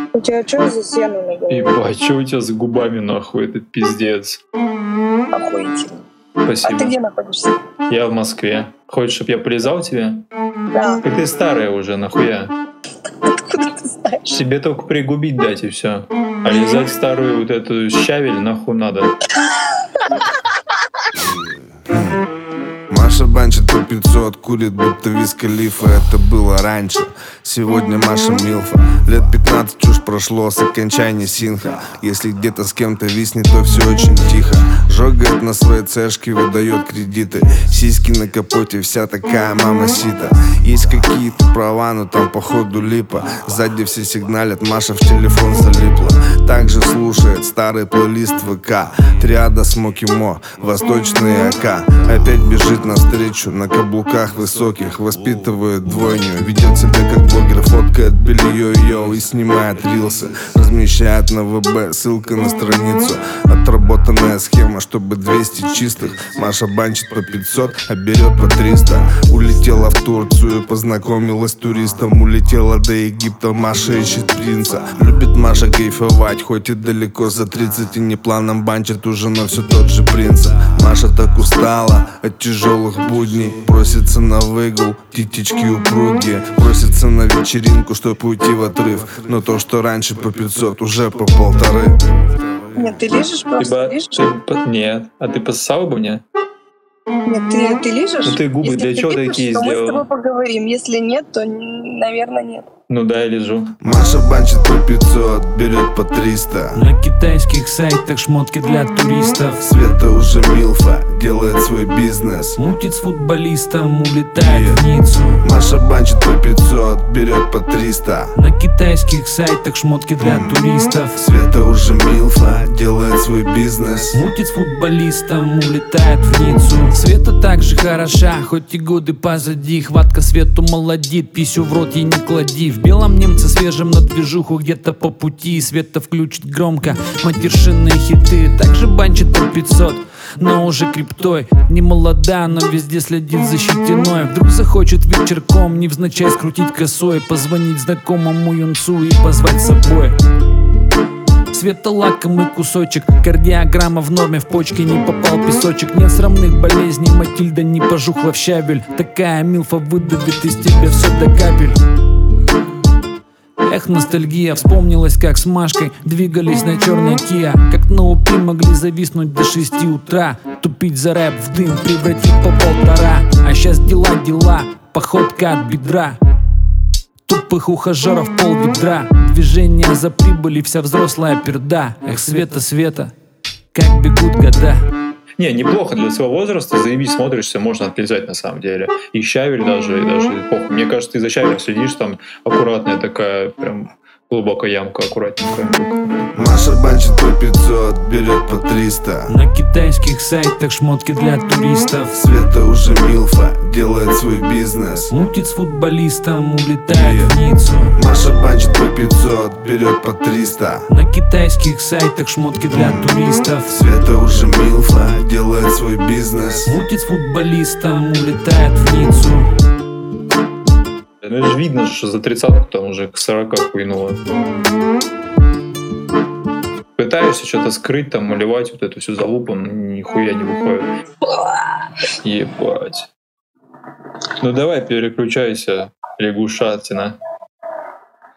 У тебя что за сено на голове? Ебать, что у тебя за губами нахуй? Это пиздец. Охуительно. А ты Спасибо. где находишься? Я в Москве. Хочешь, чтобы я полезал тебе? Да. Так ты старая уже, нахуя? Откуда ты знаешь? Тебе только пригубить дать и все. А лизать старую вот эту щавель нахуй надо. Маша банчит по 500, курит будто Виз Халифа. Это было раньше, сегодня Маша Милфа. Лет 15 чушь прошло с окончания синха. Если где-то с кем-то виснет, то все очень тихо. Жогает на своей цешке, выдает кредиты. Сиськи на капоте, вся такая мамасита. Есть какие-то права, но там походу липа. Сзади все сигналят, Маша в телефон залипла. Также слушает старый плейлист ВК. Триада Смоки Мо, восточный АК. Опять бежит навстречу на каблуках высоких. Воспитывает двойню, ведет себя как блогер. Фоткает белье йоу и снимает рилсы. Размещает на ВБ, ссылка на страницу. Отработанная схема, чтобы 200 чистых. Маша банчит по 500, а берет по 300. Улетела в Турцию, познакомилась с туристом. Улетела до Египта, Маша ищет принца. Любит Маша кайфовать, хоть и далеко за 30. И не планом банчит уже, но все тот же принц. Маша так устала от тяжелых будней. Просится на выгул, титечки упругие. Просится на вечеринку, чтоб уйти в отрыв. Но то, что раньше по 500, уже по 1,5. Нет, ты лижешь просто, лижешь? Нет. А ты пососал бы мне? Нет, ты лижешь? Ну ты губы Если для ты чего лижешь, такие то мы с сделал? тобой поговорим. Если нет, то, наверное, нет. Ну да, я лежу. Маша банчит по 500, берет по 300. На китайских сайтах шмотки для туристов. Света уже Милфа, делает свой бизнес. Мутит с футболистом, улетает в Ниццу. Маша банчит по 500, берет по 300. На китайских сайтах шмотки для туристов. Света уже Милфа, делает свой бизнес. Мутит с футболистом, улетает в Ниццу. Света так же хороша, хоть и годы позади. Хватка Свету молодит, писю в рот ей не клади. В белом немце свежем на движуху где-то по пути. Света включит громко матершинные хиты. Также банчит по 500, но уже криптой. Не молода, но везде следит за щетиной. Вдруг захочет вечерком невзначай скрутить косой, позвонить знакомому юнцу и позвать с собой. Света лакомый кусочек, кардиограмма в норме, в почке не попал песочек. Нет срамных болезней, Матильда не пожухла в щавель. Такая Милфа выдавит из тебя все до капель. Эх, ностальгия, вспомнилась, как с Машкой двигались на черной Киа. Как на УПИ могли зависнуть до 6 утра. Тупить за рэп в дым, превратить по 1,5. А щас дела, походка от бедра. Тупых ухажеров пол ведра. Движение за прибыли, вся взрослая перда. Эх, Света, как бегут года. Не, неплохо для своего возраста, заебись, смотришься, можно отлезать на самом деле. И щавель даже, похуй. Мне кажется, ты за щавель следишь, там аккуратная такая, прям глубокая ямка, аккуратненькая. Маша банчит по 500, берет по 300. На китайских сайтах шмотки для туристов. Света уже Милфа, делает свой бизнес. Мутит с футболистом, улетает в Ниццу. Маша банчит по 500, берет по 300. На китайских сайтах шмотки для туристов. Света уже Милфа, делает свой бизнес. Мутит с футболистом, улетает в Ниццу. Ну это же видно, что за 30-ку там уже к 40 хуйнуло. Пытаешься что-то скрыть, там, малевать вот эту всю залупу, но нихуя не выходит. Ебать. Ну давай, переключайся, лягушатина.